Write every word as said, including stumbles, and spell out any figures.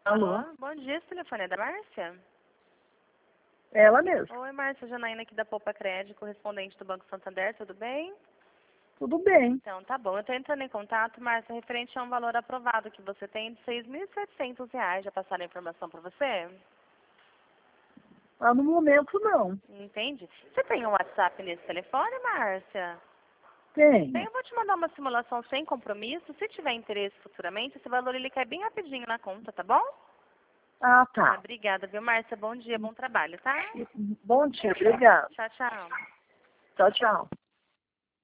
Alô? Alô? Bom dia, esse telefone é da Márcia? Ela mesmo. Oi, Márcia, Janaína aqui da Poupa Crédito, correspondente do Banco Santander, tudo bem? Tudo bem. Então, tá bom. Eu tô entrando em contato, Márcia, referente a um valor aprovado que você tem de seis mil e setecentos reais. Já passaram a informação para você? Ah, no momento, não. Entende? Você tem um WhatsApp nesse telefone, Márcia? Tem, Tenho. eu vou te mandar uma simulação sem compromisso. Se tiver interesse futuramente, esse valor ele cai bem rapidinho na conta, tá bom? Ah, Ah, tá. obrigada, viu, Márcia? Bom dia, bom trabalho, tá? Bom dia, obrigada. Tchau, tchau. Tchau, tchau.